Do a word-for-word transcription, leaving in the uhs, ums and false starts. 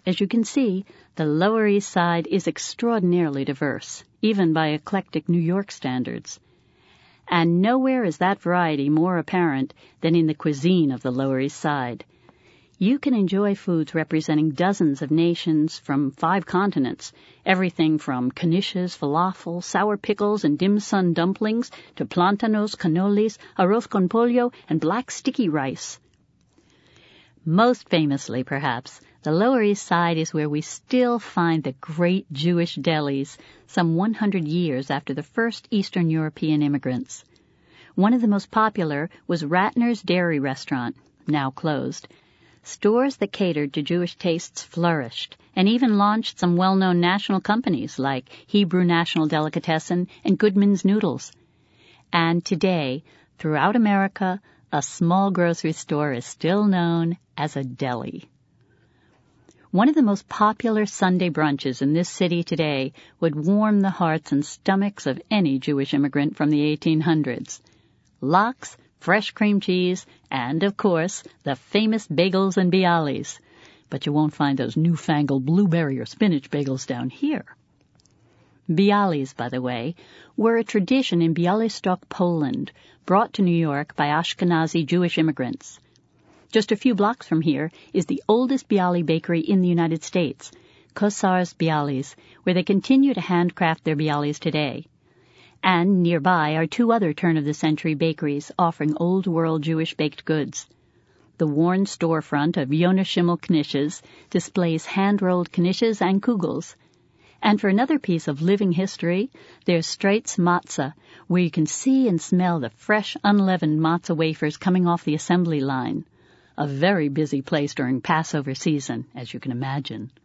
As you can see, the Lower East Side is extraordinarily diverse, even by eclectic New York standards. And nowhere is that variety more apparent than in the cuisine of the Lower East Side. You can enjoy foods representing dozens of nations from five continents, everything from knishes, falafel, sour pickles, and dim sum dumplings to plantanos, cannolis, arroz con pollo, and black sticky rice. Most famously, perhaps, the Lower East Side is where we still find the great Jewish delis some one hundred years after the first Eastern European immigrants. One of the most popular was Ratner's Dairy Restaurant, now closed. Stores that catered to Jewish tastes flourished and even launched some well-known national companies like Hebrew National Delicatessen and Goodman's Noodles. And today, throughout America, a small grocery store is still known as a deli. One of the most popular Sunday brunches in this city today would warm the hearts and stomachs of any Jewish immigrant from the eighteen hundreds. Lox, fresh cream cheese, and, of course, the famous bagels and bialys. But you won't find those newfangled blueberry or spinach bagels down here. Bialys, by the way, were a tradition in Białystok, Poland, brought to New York by Ashkenazi Jewish immigrants. Just a few blocks from here is the oldest bialy bakery in the United States, Kosar's Bialys, where they continue to handcraft their bialys today. And nearby are two other turn-of-the-century bakeries offering old-world Jewish baked goods. The worn storefront of Yonah Schimmel Knishes displays hand-rolled knishes and kugels. And for another piece of living history, there's Streit's Matzah, where you can see and smell the fresh, unleavened matzah wafers coming off the assembly line. A very busy place during Passover season, as you can imagine.